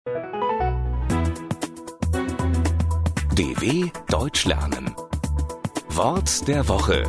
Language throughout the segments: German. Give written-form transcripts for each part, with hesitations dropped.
DW Deutsch lernen. Wort der Woche.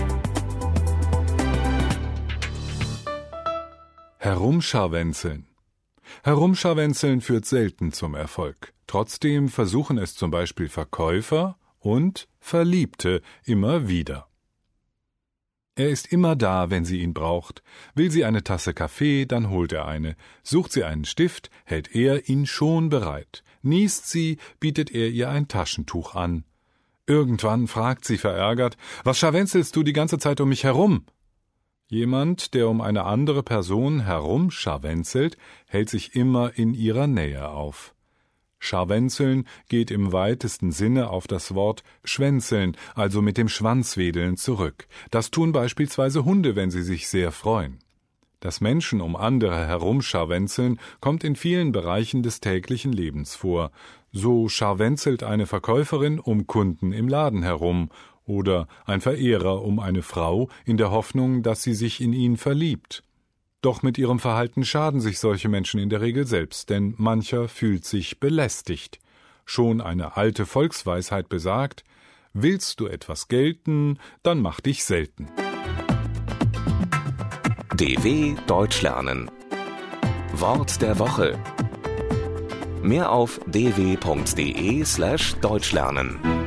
Herumscharwenzeln. Herumscharwenzeln führt selten zum Erfolg. Trotzdem versuchen es zum Beispiel Verkäufer und Verliebte immer wieder. Er ist immer da, wenn sie ihn braucht. Will sie eine Tasse Kaffee, dann holt er eine. Sucht sie einen Stift, hält er ihn schon bereit. Niest sie, bietet er ihr ein Taschentuch an. Irgendwann fragt sie verärgert: »Was scharwenzelst du die ganze Zeit um mich herum?« Jemand, der um eine andere Person herumscharwenzelt, hält sich immer in ihrer Nähe auf. Scharwenzeln geht im weitesten Sinne auf das Wort schwänzeln, also mit dem Schwanz wedeln, zurück. Das tun beispielsweise Hunde, wenn sie sich sehr freuen. Dass Menschen um andere herumscharwenzeln, kommt in vielen Bereichen des täglichen Lebens vor. So scharwenzelt eine Verkäuferin um Kunden im Laden herum oder ein Verehrer um eine Frau in der Hoffnung, dass sie sich in ihn verliebt. Doch mit ihrem Verhalten schaden sich solche Menschen in der Regel selbst, denn mancher fühlt sich belästigt. Schon eine alte Volksweisheit besagt: Willst du etwas gelten, dann mach dich selten. DW Deutsch lernen. Wort der Woche. Mehr auf dw.de/deutschlernen.